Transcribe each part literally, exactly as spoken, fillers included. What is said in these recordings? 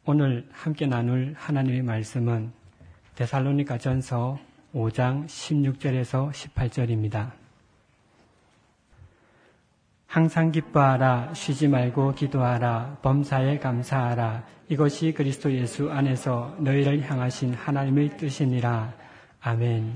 오늘 함께 나눌 하나님의 말씀은 데살로니가전서 오 장 십육 절에서 십팔 절입니다. 항상 기뻐하라, 쉬지 말고 기도하라, 범사에 감사하라. 이것이 그리스도 예수 안에서 너희를 향하신 하나님의 뜻이니라. 아멘.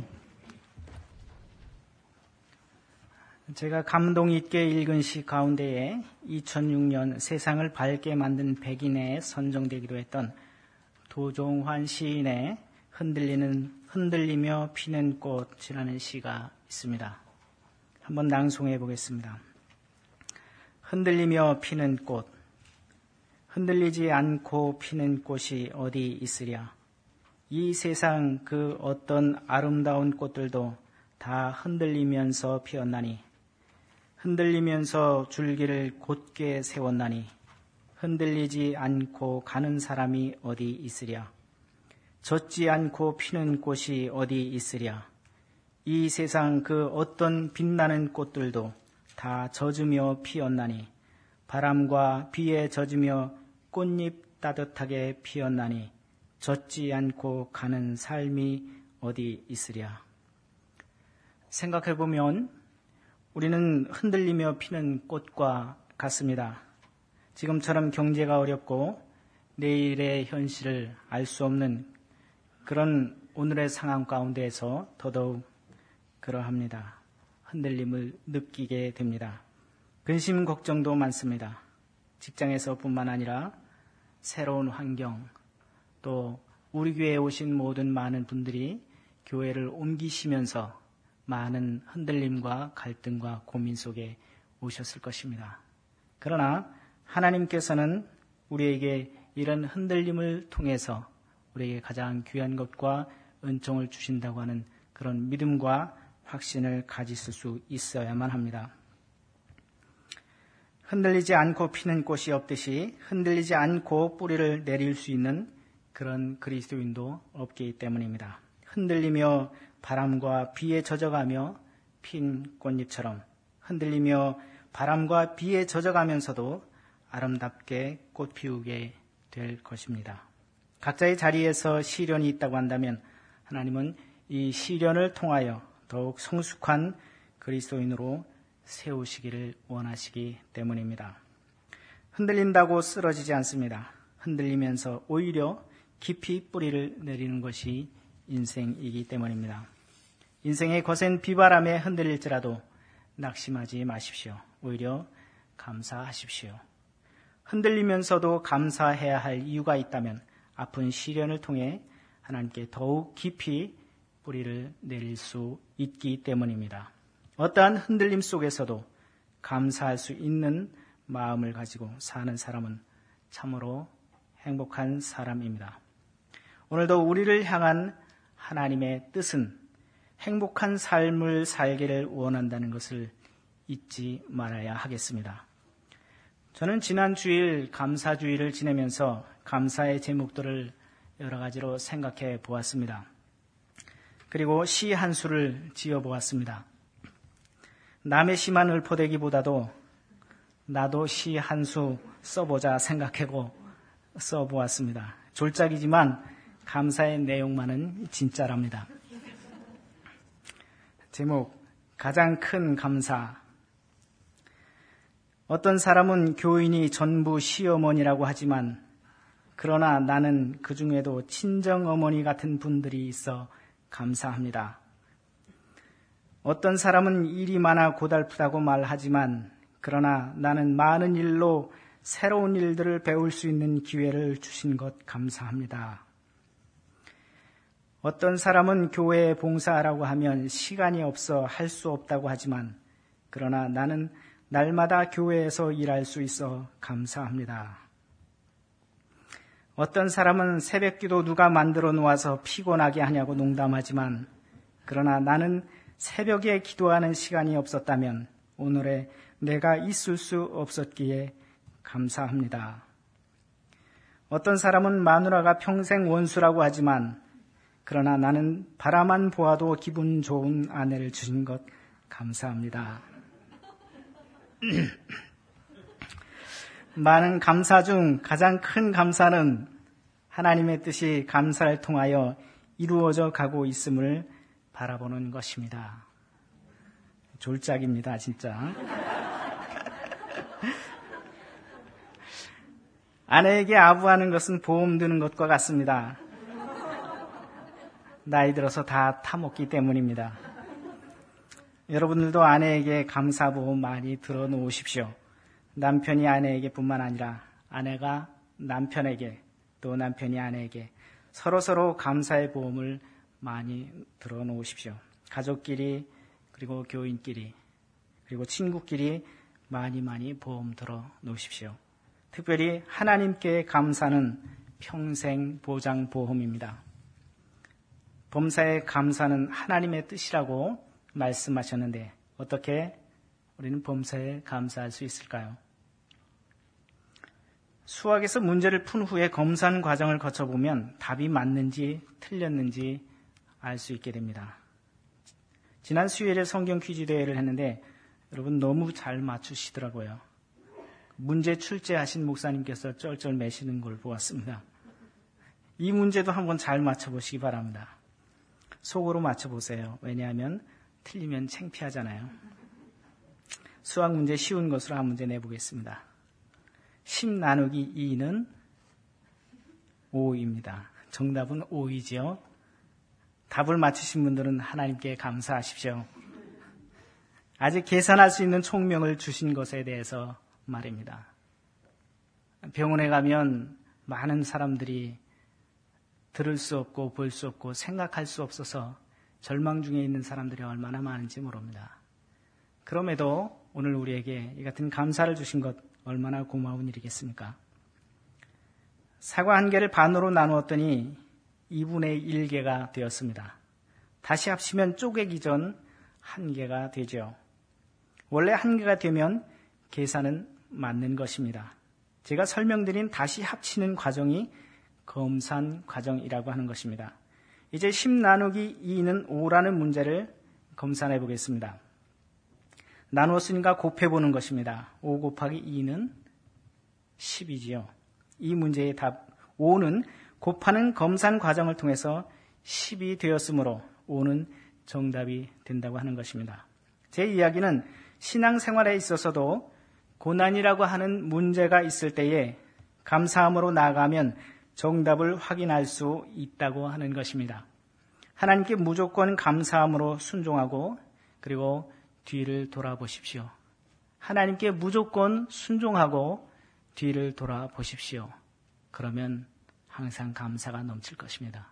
제가 감동 있게 읽은 시 가운데에 이천육 년 세상을 밝게 만든 백인에 선정되기로 했던 도종환 시인의 흔들리는 흔들리며 피는 꽃이라는 시가 있습니다. 한번 낭송해 보겠습니다. 흔들리며 피는 꽃, 흔들리지 않고 피는 꽃이 어디 있으랴. 이 세상 그 어떤 아름다운 꽃들도 다 흔들리면서 피었나니, 흔들리면서 줄기를 곧게 세웠나니, 흔들리지 않고 가는 사람이 어디 있으랴. 젖지 않고 피는 꽃이 어디 있으랴. 이 세상 그 어떤 빛나는 꽃들도 다 젖으며 피었나니, 바람과 비에 젖으며 꽃잎 따뜻하게 피었나니, 젖지 않고 가는 삶이 어디 있으랴. 생각해보면 우리는 흔들리며 피는 꽃과 같습니다. 지금처럼 경제가 어렵고 내일의 현실을 알 수 없는 그런 오늘의 상황 가운데에서 더더욱 그러합니다. 흔들림을 느끼게 됩니다. 근심 걱정도 많습니다. 직장에서뿐만 아니라 새로운 환경, 또 우리 교회에 오신 모든 많은 분들이 교회를 옮기시면서 많은 흔들림과 갈등과 고민 속에 오셨을 것입니다. 그러나 하나님께서는 우리에게 이런 흔들림을 통해서 우리에게 가장 귀한 것과 은총을 주신다고 하는 그런 믿음과 확신을 가지실 수 있어야만 합니다. 흔들리지 않고 피는 꽃이 없듯이 흔들리지 않고 뿌리를 내릴 수 있는 그런 그리스도인도 없기 때문입니다. 흔들리며 바람과 비에 젖어가며 핀 꽃잎처럼 흔들리며 바람과 비에 젖어가면서도 아름답게 꽃 피우게 될 것입니다. 각자의 자리에서 시련이 있다고 한다면 하나님은 이 시련을 통하여 더욱 성숙한 그리스도인으로 세우시기를 원하시기 때문입니다. 흔들린다고 쓰러지지 않습니다. 흔들리면서 오히려 깊이 뿌리를 내리는 것이 인생이기 때문입니다. 인생의 거센 비바람에 흔들릴지라도 낙심하지 마십시오. 오히려 감사하십시오. 흔들리면서도 감사해야 할 이유가 있다면 아픈 시련을 통해 하나님께 더욱 깊이 뿌리를 내릴 수 있기 때문입니다. 어떠한 흔들림 속에서도 감사할 수 있는 마음을 가지고 사는 사람은 참으로 행복한 사람입니다. 오늘도 우리를 향한 하나님의 뜻은 행복한 삶을 살기를 원한다는 것을 잊지 말아야 하겠습니다. 저는 지난 주일 감사주일을 지내면서 감사의 제목들을 여러 가지로 생각해 보았습니다. 그리고 시 한 수를 지어 보았습니다. 남의 시만 읊어대기보다도 나도 시 한 수 써보자 생각하고 써보았습니다. 졸작이지만 감사의 내용만은 진짜랍니다. 제목, 가장 큰 감사. 어떤 사람은 교인이 전부 시어머니라고 하지만 그러나 나는 그 중에도 친정어머니 같은 분들이 있어 감사합니다. 어떤 사람은 일이 많아 고달프다고 말하지만 그러나 나는 많은 일로 새로운 일들을 배울 수 있는 기회를 주신 것 감사합니다. 어떤 사람은 교회에 봉사하라고 하면 시간이 없어 할 수 없다고 하지만 그러나 나는 날마다 교회에서 일할 수 있어 감사합니다. 어떤 사람은 새벽기도 누가 만들어 놓아서 피곤하게 하냐고 농담하지만 그러나 나는 새벽에 기도하는 시간이 없었다면 오늘의 내가 있을 수 없었기에 감사합니다. 어떤 사람은 마누라가 평생 원수라고 하지만 그러나 나는 바라만 보아도 기분 좋은 아내를 주신 것 감사합니다. 많은 감사 중 가장 큰 감사는 하나님의 뜻이 감사를 통하여 이루어져 가고 있음을 바라보는 것입니다. 졸작입니다, 진짜. 아내에게 아부하는 것은 보험 드는 것과 같습니다. 나이 들어서 다 타먹기 때문입니다. 여러분들도 아내에게 감사보험 많이 들어놓으십시오. 남편이 아내에게 뿐만 아니라 아내가 남편에게 또 남편이 아내에게 서로서로 감사의 보험을 많이 들어놓으십시오. 가족끼리 그리고 교인끼리 그리고 친구끼리 많이 많이 보험 들어놓으십시오. 특별히 하나님께 감사는 평생 보장 보험입니다. 범사에 감사는 하나님의 뜻이라고 말씀하셨는데 어떻게 우리는 범사에 감사할 수 있을까요? 수학에서 문제를 푼 후에 검산 과정을 거쳐보면 답이 맞는지 틀렸는지 알 수 있게 됩니다. 지난 수요일에 성경 퀴즈 대회를 했는데 여러분 너무 잘 맞추시더라고요. 문제 출제하신 목사님께서 쩔쩔 매시는 걸 보았습니다. 이 문제도 한번 잘 맞춰보시기 바랍니다. 속으로 맞춰보세요. 왜냐하면 틀리면 창피하잖아요. 수학 문제 쉬운 것으로 한 문제 내보겠습니다. 십 나누기 이는 오입니다. 정답은 오이지요. 답을 맞추신 분들은 하나님께 감사하십시오. 아직 계산할 수 있는 총명을 주신 것에 대해서 말입니다. 병원에 가면 많은 사람들이 들을 수 없고 볼 수 없고 생각할 수 없어서 절망 중에 있는 사람들이 얼마나 많은지 모릅니다. 그럼에도 오늘 우리에게 이 같은 감사를 주신 것 얼마나 고마운 일이겠습니까? 사과 한 개를 반으로 나누었더니 이분의 일 개가 되었습니다. 다시 합치면 쪼개기 전 한 개가 되죠. 원래 한 개가 되면 계산은 맞는 것입니다. 제가 설명드린 다시 합치는 과정이 검산 과정이라고 하는 것입니다. 이제 십 나누기 이는 오라는 문제를 검산해 보겠습니다. 나누었으니까 곱해보는 것입니다. 오 곱하기 이는 십이지요. 이 문제의 답 오는 곱하는 검산 과정을 통해서 십이 되었으므로 오는 정답이 된다고 하는 것입니다. 제 이야기는 신앙생활에 있어서도 고난이라고 하는 문제가 있을 때에 감사함으로 나아가면 정답을 확인할 수 있다고 하는 것입니다. 하나님께 무조건 감사함으로 순종하고 그리고 뒤를 돌아보십시오. 하나님께 무조건 순종하고 뒤를 돌아보십시오. 그러면 항상 감사가 넘칠 것입니다.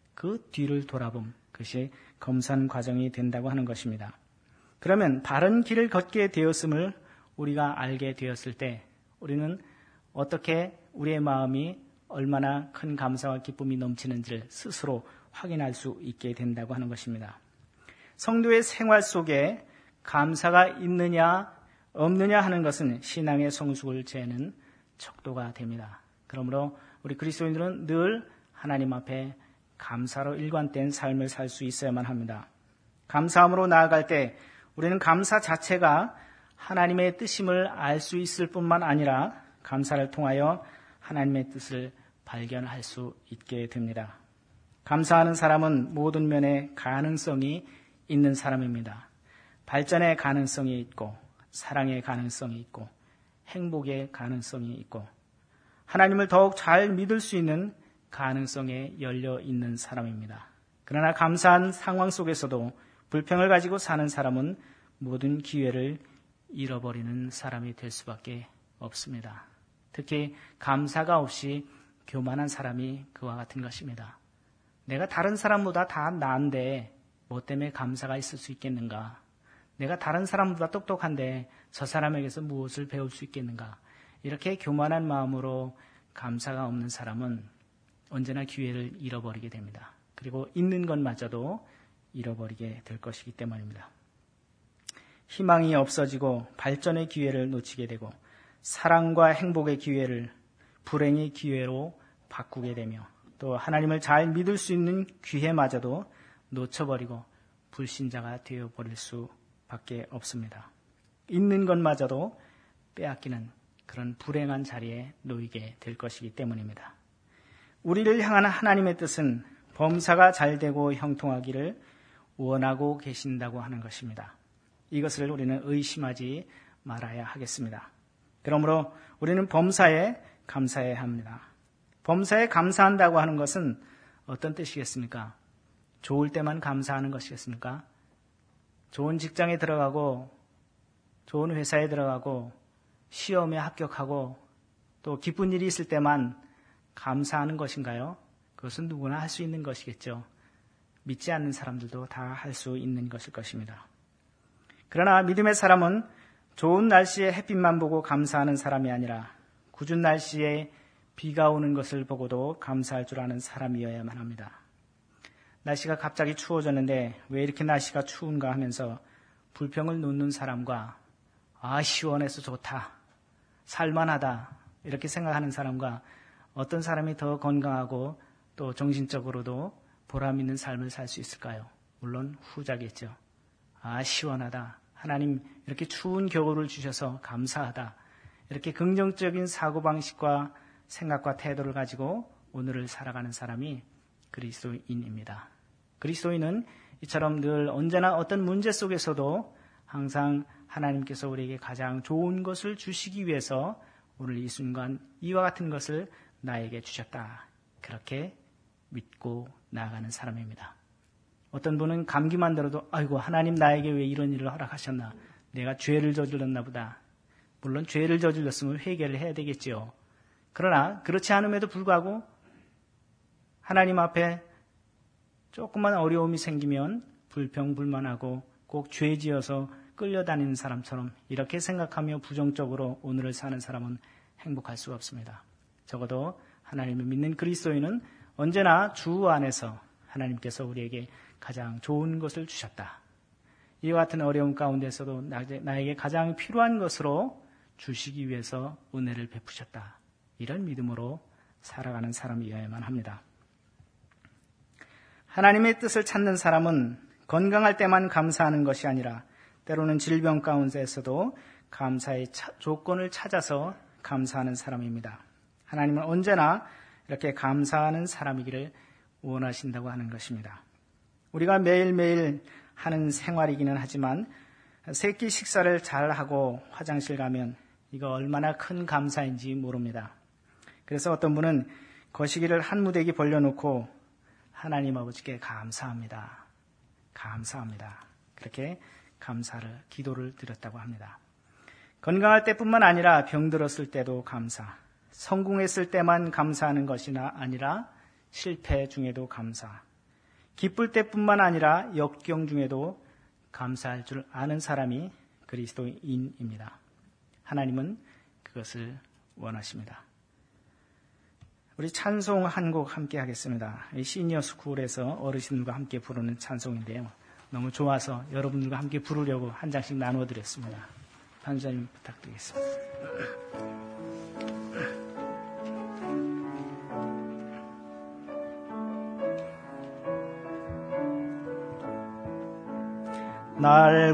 그 뒤를 돌아봄, 그것이 검산 과정이 된다고 하는 것입니다. 그러면 바른 길을 걷게 되었음을 우리가 알게 되었을 때 우리는 어떻게 우리의 마음이 얼마나 큰 감사와 기쁨이 넘치는지를 스스로 확인할 수 있게 된다고 하는 것입니다. 성도의 생활 속에 감사가 있느냐 없느냐 하는 것은 신앙의 성숙을 재는 척도가 됩니다. 그러므로 우리 그리스도인들은 늘 하나님 앞에 감사로 일관된 삶을 살 수 있어야만 합니다. 감사함으로 나아갈 때 우리는 감사 자체가 하나님의 뜻임을 알 수 있을 뿐만 아니라 감사를 통하여 하나님의 뜻을 발견할 수 있게 됩니다. 감사하는 사람은 모든 면에 가능성이 있는 사람입니다. 발전의 가능성이 있고 사랑의 가능성이 있고 행복의 가능성이 있고 하나님을 더욱 잘 믿을 수 있는 가능성에 열려 있는 사람입니다. 그러나 감사한 상황 속에서도 불평을 가지고 사는 사람은 모든 기회를 잃어버리는 사람이 될 수밖에 없습니다. 특히 감사가 없이 교만한 사람이 그와 같은 것입니다. 내가 다른 사람보다 다 나은데 뭐 때문에 감사가 있을 수 있겠는가? 내가 다른 사람보다 똑똑한데 저 사람에게서 무엇을 배울 수 있겠는가? 이렇게 교만한 마음으로 감사가 없는 사람은 언제나 기회를 잃어버리게 됩니다. 그리고 있는 것마저도 잃어버리게 될 것이기 때문입니다. 희망이 없어지고 발전의 기회를 놓치게 되고 사랑과 행복의 기회를 불행의 기회로 바꾸게 되며 또 하나님을 잘 믿을 수 있는 기회마저도 놓쳐버리고 불신자가 되어버릴 수밖에 없습니다. 있는 것마저도 빼앗기는 그런 불행한 자리에 놓이게 될 것이기 때문입니다. 우리를 향한 하나님의 뜻은 범사가 잘되고 형통하기를 원하고 계신다고 하는 것입니다. 이것을 우리는 의심하지 말아야 하겠습니다. 그러므로 우리는 범사에 감사해야 합니다. 범사에 감사한다고 하는 것은 어떤 뜻이겠습니까? 좋을 때만 감사하는 것이겠습니까? 좋은 직장에 들어가고 좋은 회사에 들어가고 시험에 합격하고 또 기쁜 일이 있을 때만 감사하는 것인가요? 그것은 누구나 할 수 있는 것이겠죠. 믿지 않는 사람들도 다 할 수 있는 것일 것입니다. 그러나 믿음의 사람은 좋은 날씨에 햇빛만 보고 감사하는 사람이 아니라 궂은 날씨에 비가 오는 것을 보고도 감사할 줄 아는 사람이어야만 합니다. 날씨가 갑자기 추워졌는데 왜 이렇게 날씨가 추운가 하면서 불평을 놓는 사람과 아 시원해서 좋다, 살만하다 이렇게 생각하는 사람과 어떤 사람이 더 건강하고 또 정신적으로도 보람 있는 삶을 살 수 있을까요? 물론 후자겠죠. 아 시원하다, 하나님 이렇게 추운 겨울을 주셔서 감사하다, 이렇게 긍정적인 사고방식과 생각과 태도를 가지고 오늘을 살아가는 사람이 그리스도인입니다. 그리스도인은 이처럼 늘 언제나 어떤 문제 속에서도 항상 하나님께서 우리에게 가장 좋은 것을 주시기 위해서 오늘 이 순간 이와 같은 것을 나에게 주셨다, 그렇게 믿고 나아가는 사람입니다. 어떤 분은 감기만 들어도 아이고 하나님 나에게 왜 이런 일을 허락하셨나, 내가 죄를 저질렀나 보다. 물론 죄를 저질렀으면 회개를 해야 되겠지요. 그러나 그렇지 않음에도 불구하고 하나님 앞에 조금만 어려움이 생기면 불평불만하고 꼭 죄지어서 끌려다니는 사람처럼 이렇게 생각하며 부정적으로 오늘을 사는 사람은 행복할 수가 없습니다. 적어도 하나님을 믿는 그리스도인은 언제나 주 안에서 하나님께서 우리에게 가장 좋은 것을 주셨다, 이와 같은 어려움 가운데서도 나에게 가장 필요한 것으로 주시기 위해서 은혜를 베푸셨다, 이런 믿음으로 살아가는 사람이어야만 합니다. 하나님의 뜻을 찾는 사람은 건강할 때만 감사하는 것이 아니라 때로는 질병 가운데에서도 감사의 조건을 찾아서 감사하는 사람입니다. 하나님은 언제나 이렇게 감사하는 사람이기를 원하신다고 하는 것입니다. 우리가 매일매일 하는 생활이기는 하지만 세끼 식사를 잘하고 화장실 가면 이거 얼마나 큰 감사인지 모릅니다. 그래서 어떤 분은 거시기를 한 무더기 벌려놓고 하나님 아버지께 감사합니다, 감사합니다, 그렇게 감사를, 기도를 드렸다고 합니다. 건강할 때뿐만 아니라 병들었을 때도 감사, 성공했을 때만 감사하는 것이나 아니라 실패 중에도 감사, 기쁠 때뿐만 아니라 역경 중에도 감사할 줄 아는 사람이 그리스도인입니다. 하나님은 그것을 원하십니다. 우리 찬송 한 곡 함께 하겠습니다. 시니어 스쿨에서 어르신들과 함께 부르는 찬송인데요. 너무 좋아서 여러분들과 함께 부르려고 한 장씩 나누어 드렸습니다. 반주자님 부탁드리겠습니다. 날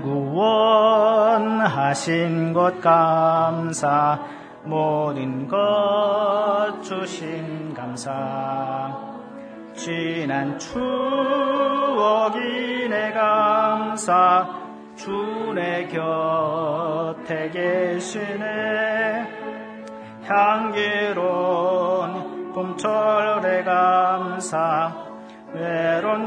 구원하신 것 감사, 모든 것 주신 감사, 지난 추억이 내 감사, 주 내 곁에 계시네. 향기로운 봄철의 감사, 외로운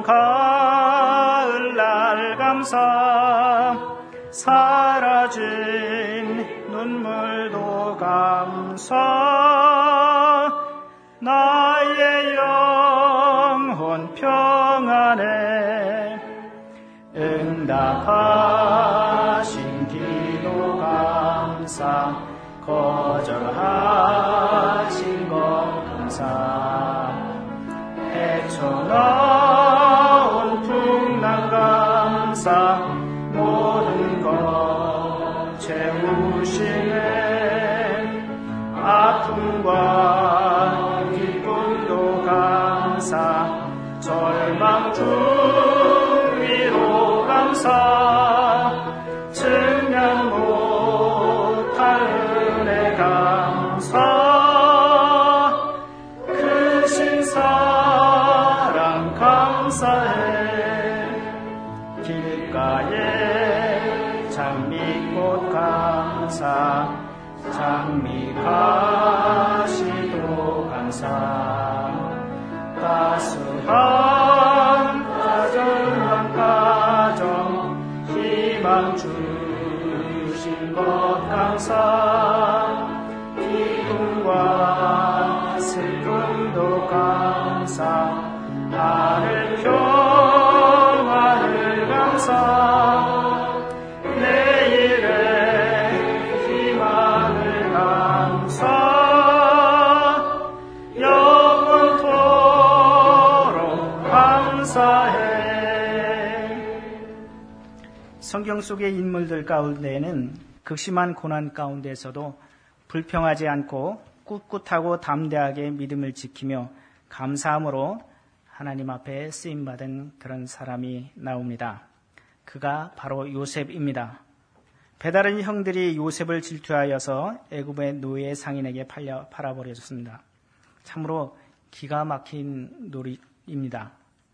가을날 감사, 사라진 눈물도 감사, 나의 영혼 평안에 응답하신 기도 감사, 거절하신 것 감사, 헤쳐나온 풍랑 감사, 모든 것 채우시네. 아픔과 기쁨도 감사, 절망 중위로 감사, 증량 못할 은혜 감사, 크신 다시도 감사 따스한 가정과 가정 희망 주신 것 감사 기쁨과 슬픔도 감사 하늘 평화를 감사 내일의 희망을 감사 영원토록 감사해. 성경 속의 인물들 가운데에는 극심한 고난 가운데서도 불평하지 않고 꿋꿋하고 담대하게 믿음을 지키며 감사함으로 하나님 앞에 쓰임받은 그런 사람이 나옵니다. 그가 바로 요셉입니다. 배다른 형들이 요셉을 질투하여서 애굽의 노예 상인에게 팔려 팔아버려졌습니다. 참으로 기가 막힌 놀이입니다.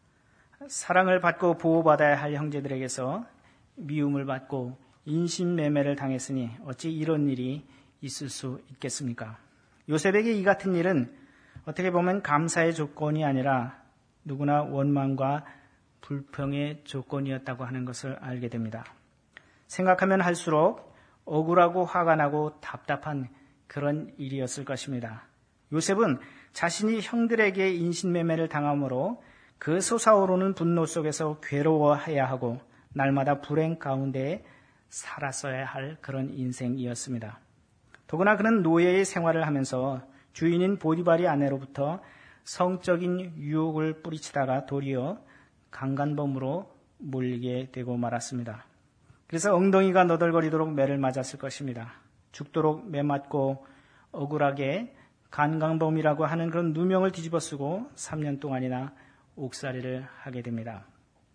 사랑을 받고 보호받아야 할 형제들에게서 미움을 받고 인신매매를 당했으니 어찌 이런 일이 있을 수 있겠습니까? 요셉에게 이 같은 일은 어떻게 보면 감사의 조건이 아니라 누구나 원망과 불평의 조건이었다고 하는 것을 알게 됩니다. 생각하면 할수록 억울하고 화가 나고 답답한 그런 일이었을 것입니다. 요셉은 자신이 형들에게 인신매매를 당함으로 그 솟아오르는 분노 속에서 괴로워해야 하고 날마다 불행 가운데 살았어야 할 그런 인생이었습니다. 더구나 그는 노예의 생활을 하면서 주인인 보디발의 아내로부터 성적인 유혹을 뿌리치다가 도리어 강간범으로 몰리게 되고 말았습니다. 그래서 엉덩이가 너덜거리도록 매를 맞았을 것입니다. 죽도록 매 맞고 억울하게 강간범이라고 하는 그런 누명을 뒤집어 쓰고 삼 년 동안이나 옥살이를 하게 됩니다.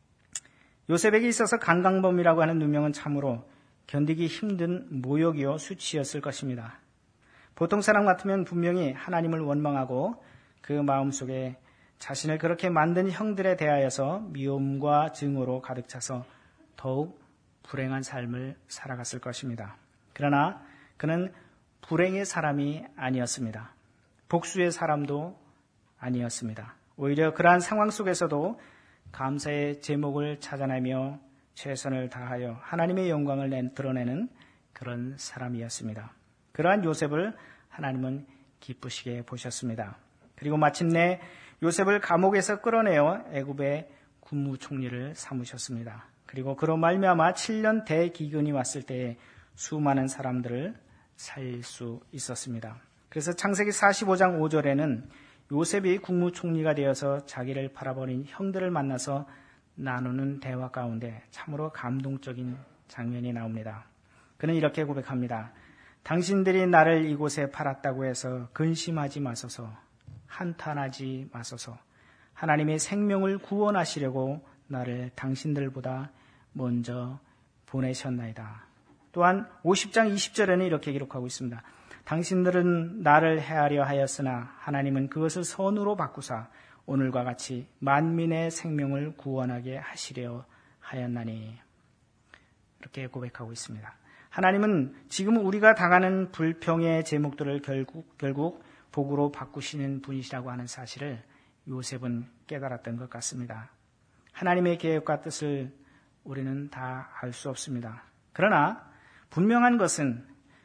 요셉에게 있어서 강간범이라고 하는 누명은 참으로 견디기 힘든 모욕이요 수치였을 것입니다. 보통 사람 같으면 분명히 하나님을 원망하고 그 마음속에 자신을 그렇게 만든 형들에 대하여서 미움과 증오로 가득 차서 더욱 불행한 삶을 살아갔을 것입니다. 그러나 그는 불행의 사람이 아니었습니다. 복수의 사람도 아니었습니다. 오히려 그러한 상황 속에서도 감사의 제목을 찾아내며 최선을 다하여 하나님의 영광을 드러내는 그런 사람이었습니다. 그러한 요셉을 하나님은 기쁘시게 보셨습니다. 그리고 마침내 요셉을 감옥에서 끌어내어 애굽의 국무총리를 삼으셨습니다. 그리고 그로 말미암아 칠 년 대기근이 왔을 때에 수많은 사람들을 살릴 수 있었습니다. 그래서 창세기 사십오 장 오 절에는 요셉이 국무총리가 되어서 자기를 팔아버린 형들을 만나서 나누는 대화 가운데 참으로 감동적인 장면이 나옵니다. 그는 이렇게 고백합니다. 당신들이 나를 이곳에 팔았다고 해서 근심하지 마소서, 한탄하지 마소서. 하나님의 생명을 구원하시려고 나를 당신들보다 먼저 보내셨나이다. 또한 오십 장 이십 절에는 이렇게 기록하고 있습니다. 당신들은 나를 해하려 하였으나 하나님은 그것을 선으로 바꾸사 오늘과 같이 만민의 생명을 구원하게 하시려 하였나니. 이렇게 고백하고 있습니다. 하나님은 지금 우리가 당하는 불평의 제목들을 결국, 결국 복으로 바꾸시는 분이시라고 하는 사실을 요셉은 깨달았던 것 같습니다. 하나님의 계획과 뜻을 우리는 다 알 수 없습니다. 그러나 분명한 것은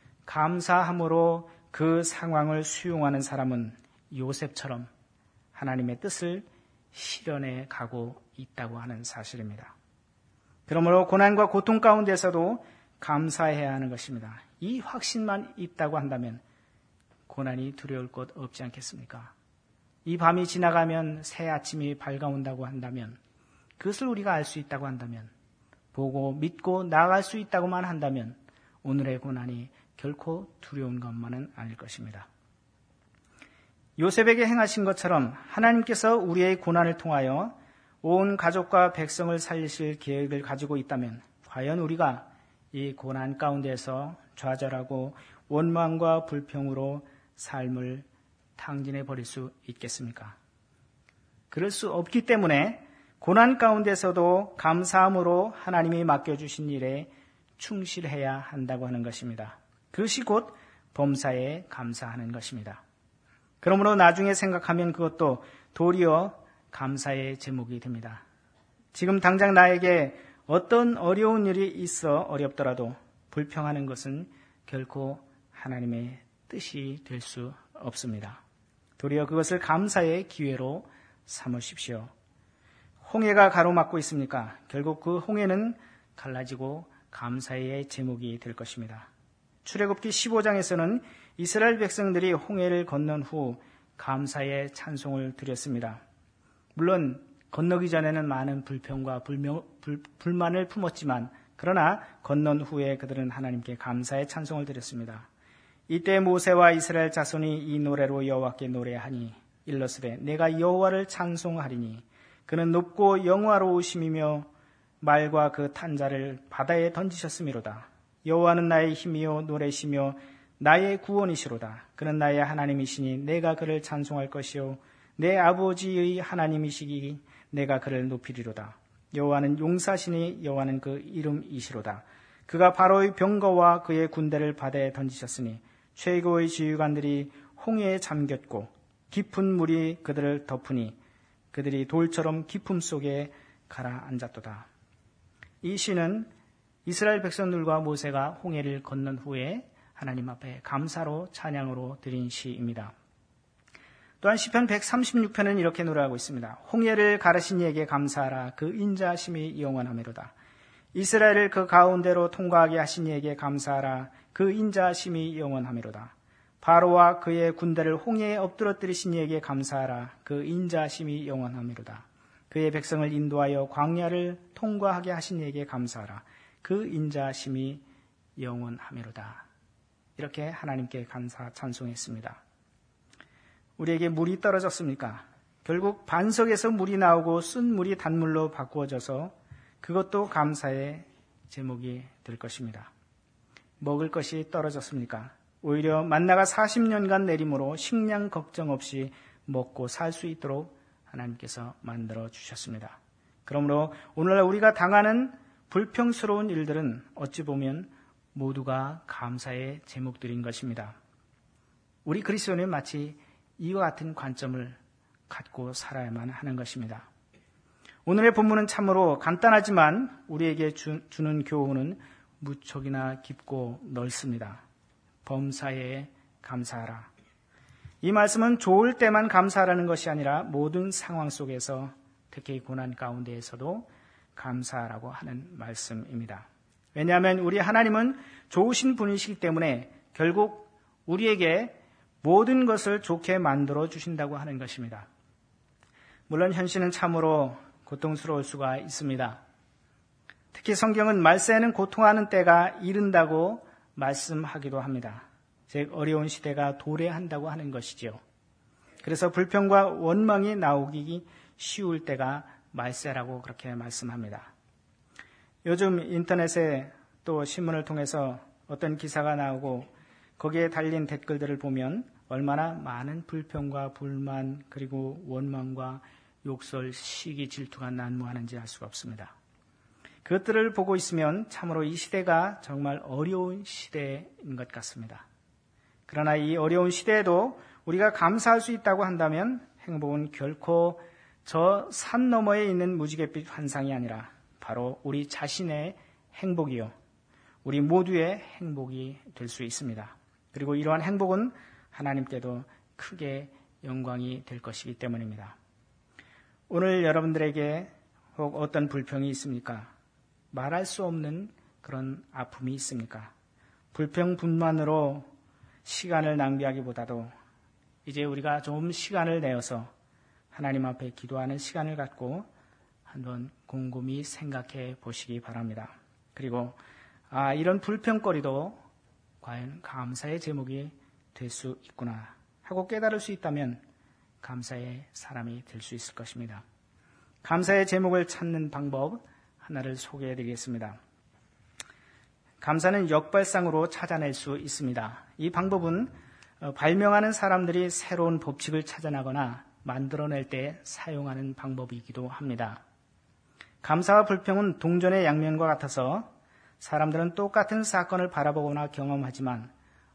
감사함으로 그 상황을 수용하는 사람은 요셉처럼 하나님의 뜻을 실현해 가고 있다고 하는 사실입니다. 그러므로 고난과 고통 가운데서도 감사해야 하는 것입니다. 이 확신만 있다고 한다면 고난이 두려울 것 없지 않겠습니까? 이 밤이 지나가면 새 아침이 밝아온다고 한다면, 그것을 우리가 알 수 있다고 한다면, 보고 믿고 나아갈 수 있다고만 한다면 오늘의 고난이 결코 두려운 것만은 아닐 것입니다. 요셉에게 행하신 것처럼 하나님께서 우리의 고난을 통하여 온 가족과 백성을 살리실 계획을 가지고 있다면 과연 우리가 이 고난 가운데서 좌절하고 원망과 불평으로 삶을 탕진해 버릴 수 있겠습니까? 그럴 수 없기 때문에 고난 가운데서도 감사함으로 하나님이 맡겨주신 일에 충실해야 한다고 하는 것입니다. 그것이 곧 범사에 감사하는 것입니다. 그러므로 나중에 생각하면 그것도 도리어 감사의 제목이 됩니다. 지금 당장 나에게 어떤 어려운 일이 있어 어렵더라도 불평하는 것은 결코 하나님의 뜻이 될 수 없습니다. 도리어 그것을 감사의 기회로 삼으십시오. 홍해가 가로막고 있습니까? 결국 그 홍해는 갈라지고 감사의 제목이 될 것입니다. 출애굽기 십오 장에서는 이스라엘 백성들이 홍해를 건넌 후 감사의 찬송을 드렸습니다. 물론 건너기 전에는 많은 불평과 불명, 불, 불만을 품었지만 그러나 건넌 후에 그들은 하나님께 감사의 찬송을 드렸습니다. 이때 모세와 이스라엘 자손이 이 노래로 여호와께 노래하니 일러스되 내가 여호와를 찬송하리니 그는 높고 영화로우심이며 말과 그 탄자를 바다에 던지셨음이로다. 여호와는 나의 힘이요 노래시며 나의 구원이시로다. 그는 나의 하나님이시니 내가 그를 찬송할 것이요 내 아버지의 하나님이시기 내가 그를 높이리로다. 여호와는 용사시니 여호와는 그 이름이시로다. 그가 바로의 병거와 그의 군대를 바다에 던지셨으니 최고의 지휘관들이 홍해에 잠겼고 깊은 물이 그들을 덮으니 그들이 돌처럼 깊음 속에 가라앉았도다. 이 시는 이스라엘 백성들과 모세가 홍해를 건넌 후에 하나님 앞에 감사로 찬양으로 드린 시입니다. 또한 시편 백삼십육 편은 이렇게 노래하고 있습니다. 홍해를 가르신 이에게 감사하라. 그 인자하심이 영원하매로다. 이스라엘을 그 가운데로 통과하게 하신 이에게 감사하라. 그 인자하심이 영원하매로다. 바로와 그의 군대를 홍해에 엎드러뜨리신 이에게 감사하라. 그 인자하심이 영원하매로다. 그의 백성을 인도하여 광야를 통과하게 하신 이에게 감사하라. 그 인자하심이 영원하매로다. 이렇게 하나님께 감사 찬송했습니다. 우리에게 물이 떨어졌습니까? 결국 반석에서 물이 나오고 쓴 물이 단물로 바꾸어져서 그것도 감사의 제목이 될 것입니다. 먹을 것이 떨어졌습니까? 오히려 만나가 사십 년간 내림으로 식량 걱정 없이 먹고 살 수 있도록 하나님께서 만들어 주셨습니다. 그러므로 오늘날 우리가 당하는 불평스러운 일들은 어찌 보면 모두가 감사의 제목들인 것입니다. 우리 그리스도인은 마치 이와 같은 관점을 갖고 살아야만 하는 것입니다. 오늘의 본문은 참으로 간단하지만 우리에게 주, 주는 교훈은 무척이나 깊고 넓습니다. 범사에 감사하라. 이 말씀은 좋을 때만 감사하라는 것이 아니라 모든 상황 속에서 특히 고난 가운데에서도 감사하라고 하는 말씀입니다. 왜냐하면 우리 하나님은 좋으신 분이시기 때문에 결국 우리에게 모든 것을 좋게 만들어 주신다고 하는 것입니다. 물론 현실은 참으로 고통스러울 수가 있습니다. 특히 성경은 말세에는 고통하는 때가 이른다고 말씀하기도 합니다. 즉 어려운 시대가 도래한다고 하는 것이지요. 그래서 불평과 원망이 나오기 쉬울 때가 말세라고 그렇게 말씀합니다. 요즘 인터넷에 또 신문을 통해서 어떤 기사가 나오고 거기에 달린 댓글들을 보면 얼마나 많은 불평과 불만 그리고 원망과 욕설, 시기, 질투가 난무하는지 알 수가 없습니다. 그것들을 보고 있으면 참으로 이 시대가 정말 어려운 시대인 것 같습니다. 그러나 이 어려운 시대에도 우리가 감사할 수 있다고 한다면 행복은 결코 저 산 너머에 있는 무지갯빛 환상이 아니라 바로 우리 자신의 행복이요. 우리 모두의 행복이 될 수 있습니다. 그리고 이러한 행복은 하나님께도 크게 영광이 될 것이기 때문입니다. 오늘 여러분들에게 혹 어떤 불평이 있습니까? 말할 수 없는 그런 아픔이 있습니까? 불평, 분만으로 시간을 낭비하기보다도 이제 우리가 좀 시간을 내어서 하나님 앞에 기도하는 시간을 갖고 한번 곰곰이 생각해 보시기 바랍니다. 그리고 아, 이런 불평거리도 과연 감사의 제목이 될 수 있구나 하고 깨달을 수 있다면 감사의 사람이 될 수 있을 것입니다. 감사의 제목을 찾는 방법 하나를 소개해 드리겠습니다. 감사는 역발상으로 찾아낼 수 있습니다. 이 방법은 발명하는 사람들이 새로운 법칙을 찾아나거나 만들어낼 때 사용하는 방법이기도 합니다. 감사와 불평은 동전의 양면과 같아서 사람들은 똑같은 사건을 바라보거나 경험하지만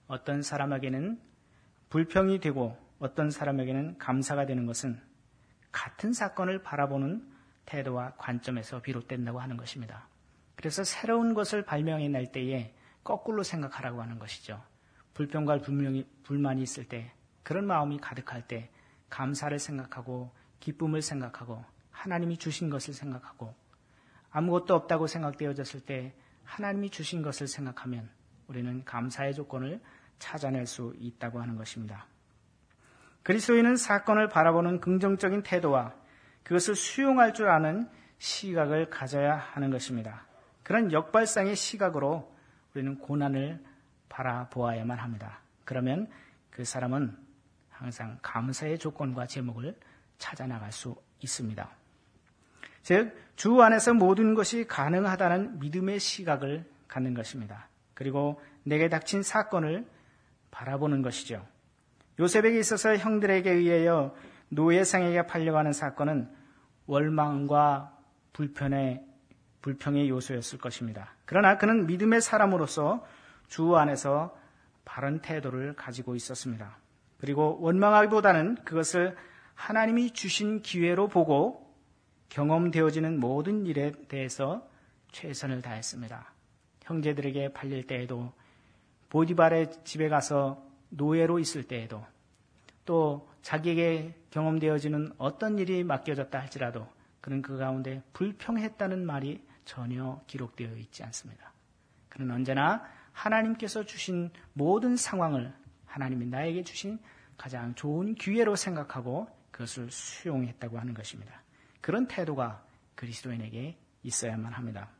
어떤 사람에게는 불평이 되고 어떤 사람에게는 감사가 되는 것은 같은 사건을 바라보는 태도와 관점에서 비롯된다고 하는 것입니다. 그래서 새로운 것을 발명해낼 때에 거꾸로 생각하라고 하는 것이죠. 불평과 불명이, 불만이 있을 때, 그런 마음이 가득할 때 감사를 생각하고 기쁨을 생각하고 하나님이 주신 것을 생각하고 아무것도 없다고 생각되어졌을 때 하나님이 주신 것을 생각하면 우리는 감사의 조건을 찾아낼 수 있다고 하는 것입니다. 그리스도인은 사건을 바라보는 긍정적인 태도와 그것을 수용할 줄 아는 시각을 가져야 하는 것입니다. 그런 역발상의 시각으로 우리는 고난을 바라보아야만 합니다. 그러면 그 사람은 항상 감사의 조건과 제목을 찾아나갈 수 있습니다. 즉, 주 안에서 모든 것이 가능하다는 믿음의 시각을 갖는 것입니다. 그리고 내게 닥친 사건을 바라보는 것이죠. 요셉에게 있어서 형들에게 의하여 노예상에게 팔려가는 사건은 월망과 불편의, 불평의 요소였을 것입니다. 그러나 그는 믿음의 사람으로서 주 안에서 바른 태도를 가지고 있었습니다. 그리고 원망하기보다는 그것을 하나님이 주신 기회로 보고 경험되어지는 모든 일에 대해서 최선을 다했습니다. 형제들에게 팔릴 때에도, 보디발의 집에 가서 노예로 있을 때에도, 또 자기에게 경험되어지는 어떤 일이 맡겨졌다 할지라도 그는 그 가운데 불평했다는 말이 전혀 기록되어 있지 않습니다. 그는 언제나 하나님께서 주신 모든 상황을 하나님이 나에게 주신 가장 좋은 기회로 생각하고 그것을 수용했다고 하는 것입니다. 그런 태도가 그리스도인에게 있어야만 합니다.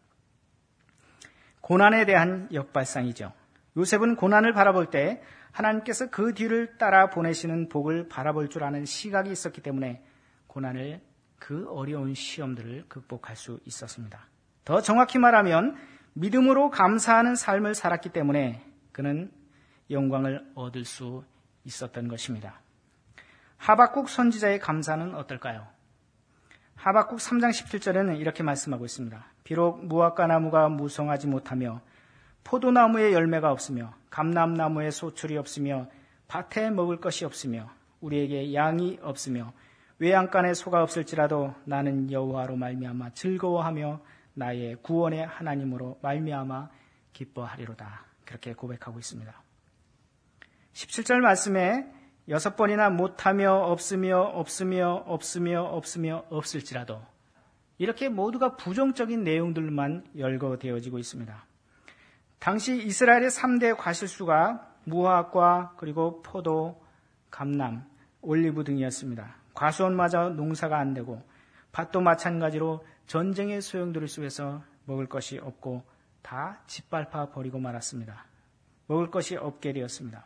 고난에 대한 역발상이죠. 요셉은 고난을 바라볼 때 하나님께서 그 뒤를 따라 보내시는 복을 바라볼 줄 아는 시각이 있었기 때문에 고난을, 그 어려운 시험들을 극복할 수 있었습니다. 더 정확히 말하면 믿음으로 감사하는 삶을 살았기 때문에 그는 영광을 얻을 수 있었던 것입니다. 하박국 선지자의 감사는 어떨까요? 하박국 삼 장 십칠 절에는 이렇게 말씀하고 있습니다. 비록 무화과 나무가 무성하지 못하며 포도나무에 열매가 없으며 감람나무에 소출이 없으며 밭에 먹을 것이 없으며 우리에게 양이 없으며 외양간에 소가 없을지라도 나는 여호와로 말미암아 즐거워하며 나의 구원의 하나님으로 말미암아 기뻐하리로다. 그렇게 고백하고 있습니다. 십칠 절 말씀에 여섯 번이나 못하며 없으며 없으며 없으며 없으며 없을지라도, 이렇게 모두가 부정적인 내용들만 열거되어지고 있습니다. 당시 이스라엘의 삼 대 과실수가 무화과, 그리고 포도, 감람, 올리브 등이었습니다. 과수원마저 농사가 안 되고 밭도 마찬가지로 전쟁의 소용돌이 속에서 먹을 것이 없고 다 짓밟아 버리고 말았습니다. 먹을 것이 없게 되었습니다.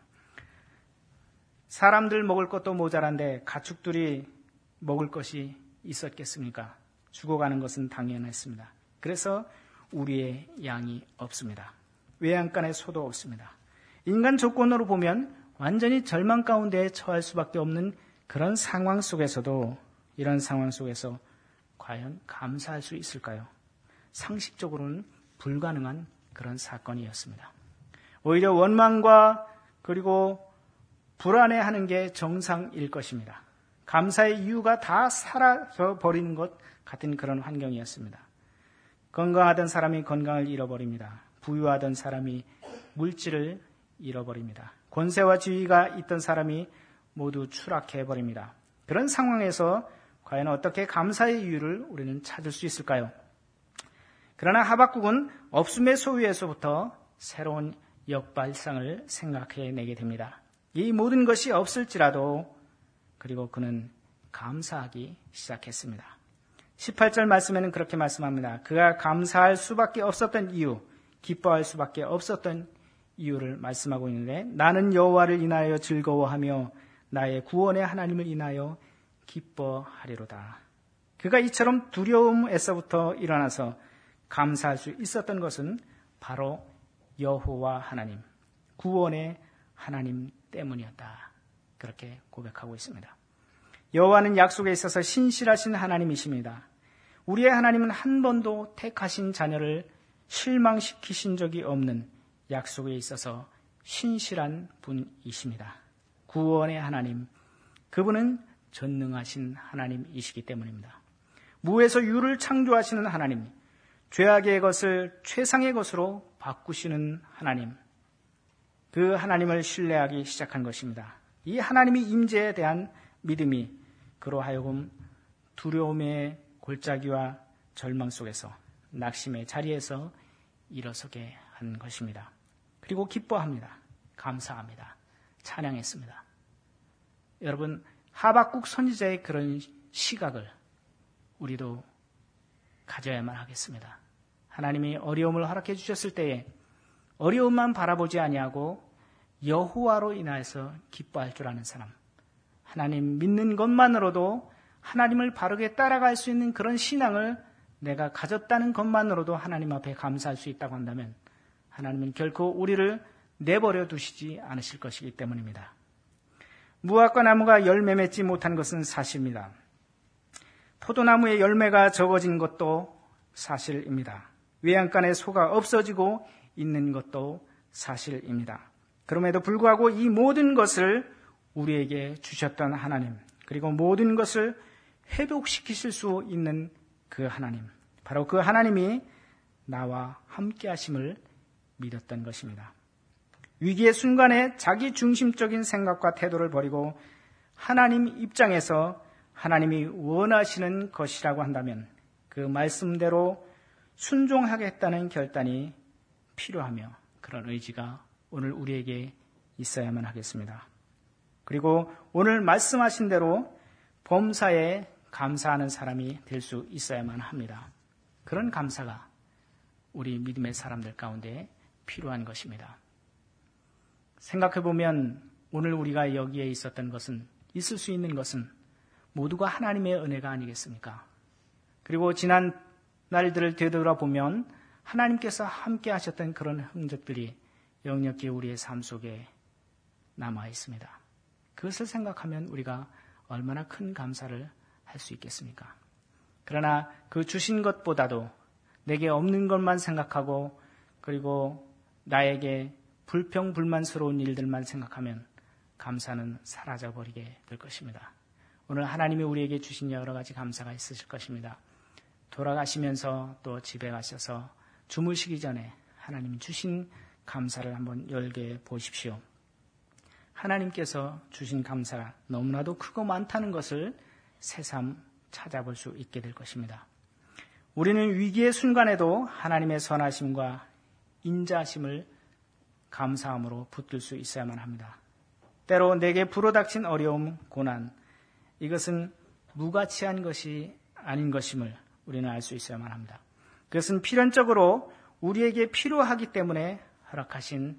사람들 먹을 것도 모자란데 가축들이 먹을 것이 있었겠습니까? 죽어가는 것은 당연했습니다. 그래서 우리의 양이 없습니다. 외양간에 소도 없습니다. 인간 조건으로 보면 완전히 절망 가운데 처할 수밖에 없는 그런 상황 속에서도, 이런 상황 속에서 과연 감사할 수 있을까요? 상식적으로는 불가능한 그런 사건이었습니다. 오히려 원망과 그리고 불안해하는 게 정상일 것입니다. 감사의 이유가 다 사라져 버리는 것 같은 그런 환경이었습니다. 건강하던 사람이 건강을 잃어버립니다. 부유하던 사람이 물질을 잃어버립니다. 권세와 지위가 있던 사람이 모두 추락해버립니다. 그런 상황에서 과연 어떻게 감사의 이유를 우리는 찾을 수 있을까요? 그러나 하박국은 없음의 소유에서부터 새로운 역발상을 생각해내게 됩니다. 이 모든 것이 없을지라도, 그리고 그는 감사하기 시작했습니다. 십팔 절 말씀에는 그렇게 말씀합니다. 그가 감사할 수밖에 없었던 이유, 기뻐할 수밖에 없었던 이유를 말씀하고 있는데, 나는 여호와를 인하여 즐거워하며 나의 구원의 하나님을 인하여 기뻐하리로다. 그가 이처럼 두려움에서부터 일어나서 감사할 수 있었던 것은 바로 여호와 하나님, 구원의 하나님 때문이었다. 그렇게 고백하고 있습니다. 여호와는 약속에 있어서 신실하신 하나님이십니다. 우리의 하나님은 한 번도 택하신 자녀를 실망시키신 적이 없는, 약속에 있어서 신실한 분이십니다. 구원의 하나님, 그분은 전능하신 하나님이시기 때문입니다. 무에서 유를 창조하시는 하나님, 죄악의 것을 최상의 것으로 바꾸시는 하나님, 그 하나님을 신뢰하기 시작한 것입니다. 이 하나님의 임재에 대한 믿음이 그로 하여금 두려움의 골짜기와 절망 속에서 낙심의 자리에서 일어서게 한 것입니다. 그리고 기뻐합니다. 감사합니다. 찬양했습니다. 여러분, 하박국 선지자의 그런 시각을 우리도 가져야만 하겠습니다. 하나님이 어려움을 허락해 주셨을 때에 어려움만 바라보지 아니하고 여호와로 인하여서 기뻐할 줄 아는 사람, 하나님 믿는 것만으로도 하나님을 바르게 따라갈 수 있는 그런 신앙을 내가 가졌다는 것만으로도 하나님 앞에 감사할 수 있다고 한다면 하나님은 결코 우리를 내버려 두시지 않으실 것이기 때문입니다. 무화과 나무가 열매 맺지 못한 것은 사실입니다. 포도나무의 열매가 적어진 것도 사실입니다. 외양간에 소가 없어지고 있는 것도 사실입니다. 그럼에도 불구하고 이 모든 것을 우리에게 주셨던 하나님, 그리고 모든 것을 회복시키실 수 있는 그 하나님, 바로 그 하나님이 나와 함께 하심을 믿었던 것입니다. 위기의 순간에 자기 중심적인 생각과 태도를 버리고 하나님 입장에서 하나님이 원하시는 것이라고 한다면 그 말씀대로 순종하겠다는 결단이 필요하며 그런 의지가 오늘 우리에게 있어야만 하겠습니다. 그리고 오늘 말씀하신 대로 범사에 감사하는 사람이 될 수 있어야만 합니다. 그런 감사가 우리 믿음의 사람들 가운데 필요한 것입니다. 생각해보면 오늘 우리가 여기에 있었던 것은, 있을 수 있는 것은 모두가 하나님의 은혜가 아니겠습니까? 그리고 지난 날들을 되돌아보면 하나님께서 함께 하셨던 그런 흔적들이 역력히 우리의 삶 속에 남아 있습니다. 그것을 생각하면 우리가 얼마나 큰 감사를 할 수 있겠습니까? 그러나 그 주신 것보다도 내게 없는 것만 생각하고 그리고 나에게 불평불만스러운 일들만 생각하면 감사는 사라져버리게 될 것입니다. 오늘 하나님이 우리에게 주신 여러 가지 감사가 있으실 것입니다. 돌아가시면서 또 집에 가셔서 주무시기 전에 하나님 주신 감사를 한번 열게 보십시오. 하나님께서 주신 감사가 너무나도 크고 많다는 것을 새삼 찾아볼 수 있게 될 것입니다. 우리는 위기의 순간에도 하나님의 선하심과 인자하심을 감사함으로 붙들 수 있어야만 합니다. 때로 내게 불어닥친 어려움, 고난, 이것은 무가치한 것이 아닌 것임을 우리는 알 수 있어야만 합니다. 그것은 필연적으로 우리에게 필요하기 때문에 허락하신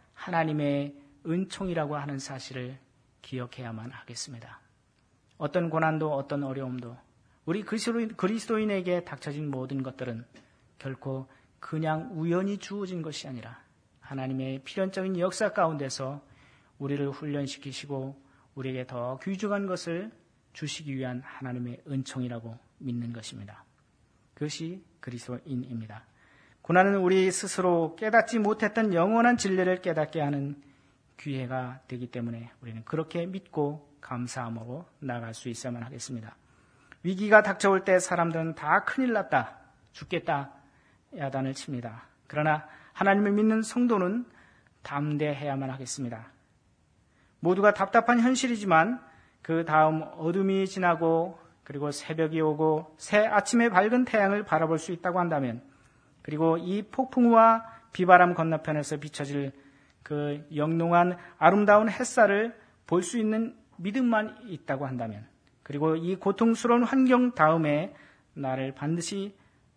하나님의 은총이라고 하는 사실을 기억해야만 하겠습니다. 어떤 고난도 어떤 어려움도 우리 그리스도인에게 닥쳐진 모든 것들은 결코 그냥 우연히 주어진 것이 아니라 하나님의 필연적인 역사 가운데서 우리를 훈련시키시고 우리에게 더 귀중한 것을 주시기 위한 하나님의 은총이라고 믿는 것입니다. 그것이 그리스도인입니다. 고난은 우리 스스로 깨닫지 못했던 영원한 진리를 깨닫게 하는 기회가 되기 때문에 우리는 그렇게 믿고 감사함으로 나아갈 수 있어야만 하겠습니다. 위기가 닥쳐올 때 사람들은 다 큰일 났다, 죽겠다 야단을 칩니다. 그러나 하나님을 믿는 성도는 담대해야만 하겠습니다. 모두가 답답한 현실이지만 그 다음 어둠이 지나고 그리고 새벽이 오고 새 아침의 밝은 태양을 바라볼 수 있다고 한다면, 그리고 이 폭풍우와 비바람 건너편에서 비춰질 그 영롱한 아름다운 햇살을 볼 수 있는 믿음만 있다고 한다면, 그리고 이 고통스러운 환경 다음에 나를 반드시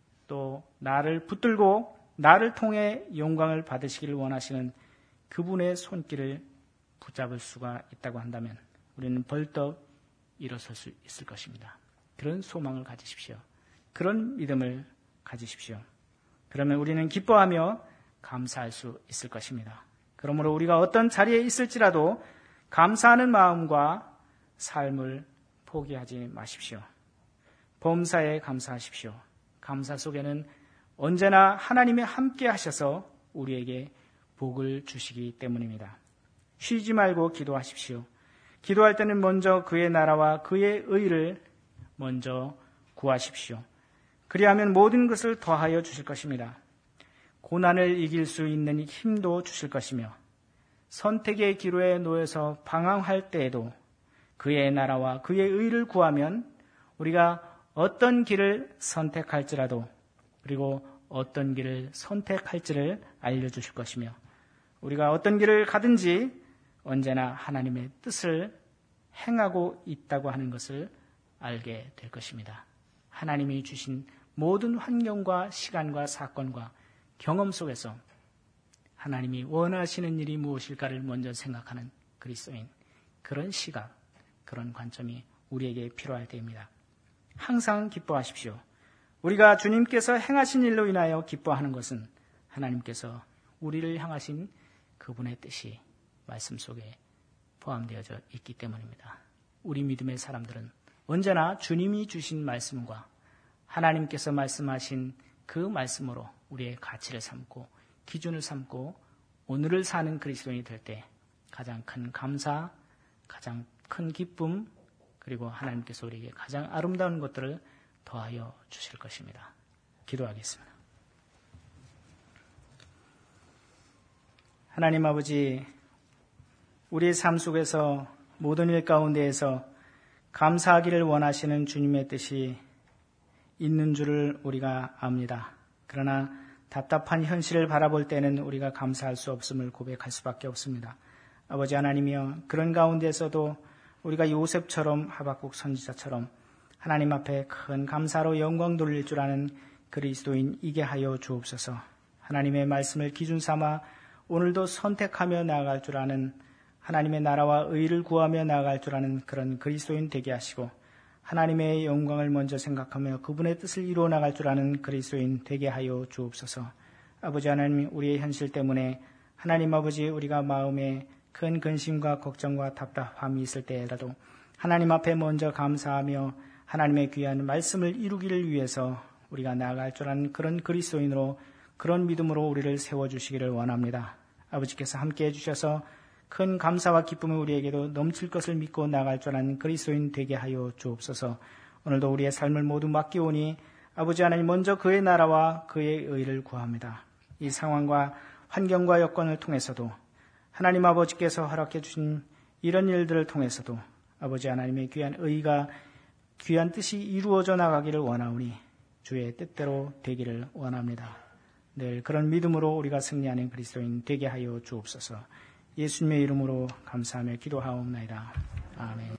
또 나를 붙들고 나를 통해 영광을 받으시기를 원하시는 그분의 손길을 붙잡을 수가 있다고 한다면 우리는 벌떡 일어설 수 있을 것입니다. 그런 소망을 가지십시오. 그런 믿음을 가지십시오. 그러면 우리는 기뻐하며 감사할 수 있을 것입니다. 그러므로 우리가 어떤 자리에 있을지라도 감사하는 마음과 삶을 포기하지 마십시오. 범사에 감사하십시오. 감사 속에는 언제나 하나님이 함께 하셔서 우리에게 복을 주시기 때문입니다. 쉬지 말고 기도하십시오. 기도할 때는 먼저 그의 나라와 그의 의를 먼저 구하십시오. 그리하면 모든 것을 더하여 주실 것입니다. 고난을 이길 수 있는 힘도 주실 것이며 선택의 기로에 놓여서 방황할 때에도 그의 나라와 그의 의를 구하면 우리가 어떤 길을 선택할지라도 그리고 어떤 길을 선택할지를 알려주실 것이며 우리가 어떤 길을 가든지 언제나 하나님의 뜻을 행하고 있다고 하는 것을 알게 될 것입니다. 하나님이 주신 모든 환경과 시간과 사건과 경험 속에서 하나님이 원하시는 일이 무엇일까를 먼저 생각하는 그리스도인, 그런 시각, 그런 관점이 우리에게 필요할 때입니다. 항상 기뻐하십시오. 우리가 주님께서 행하신 일로 인하여 기뻐하는 것은 하나님께서 우리를 향하신 그분의 뜻이 말씀 속에 포함되어져 있기 때문입니다. 우리 믿음의 사람들은 언제나 주님이 주신 말씀과 하나님께서 말씀하신 그 말씀으로 우리의 가치를 삼고 기준을 삼고 오늘을 사는 그리스도인이 될 때 가장 큰 감사, 가장 큰 기쁨, 그리고 하나님께서 우리에게 가장 아름다운 것들을 더하여 주실 것입니다. 기도하겠습니다. 하나님 아버지, 우리의 삶 속에서 모든 일 가운데에서 감사하기를 원하시는 주님의 뜻이 있는 줄을 우리가 압니다. 그러나 답답한 현실을 바라볼 때는 우리가 감사할 수 없음을 고백할 수밖에 없습니다. 아버지 하나님이여, 그런 가운데서도 우리가 요셉처럼 하박국 선지자처럼 하나님 앞에 큰 감사로 영광 돌릴 줄 아는 그리스도인이게 하여 주옵소서. 하나님의 말씀을 기준 삼아 오늘도 선택하며 나아갈 줄 아는, 하나님의 나라와 의를 구하며 나아갈 줄 아는 그런 그리스도인 되게 하시고, 하나님의 영광을 먼저 생각하며 그분의 뜻을 이루어 나갈 줄 아는 그리스도인 되게 하여 주옵소서. 아버지 하나님, 우리의 현실 때문에 하나님 아버지, 우리가 마음에 큰 근심과 걱정과 답답함이 있을 때라도 하나님 앞에 먼저 감사하며 하나님의 귀한 말씀을 이루기를 위해서 우리가 나아갈 줄 아는 그런 그리스도인으로, 그런 믿음으로 우리를 세워주시기를 원합니다. 아버지께서 함께해 주셔서 큰 감사와 기쁨이 우리에게도 넘칠 것을 믿고 나아갈 줄 아는 그리스도인 되게 하여 주옵소서. 오늘도 우리의 삶을 모두 맡기오니 아버지 하나님, 먼저 그의 나라와 그의 의를 구합니다. 이 상황과 환경과 여건을 통해서도 하나님 아버지께서 허락해 주신 이런 일들을 통해서도 아버지 하나님의 귀한 의가, 귀한 뜻이 이루어져 나가기를 원하오니 주의 뜻대로 되기를 원합니다. 늘 그런 믿음으로 우리가 승리하는 그리스도인 되게 하여 주옵소서. 예수님의 이름으로 감사하며 기도하옵나이다. 아멘.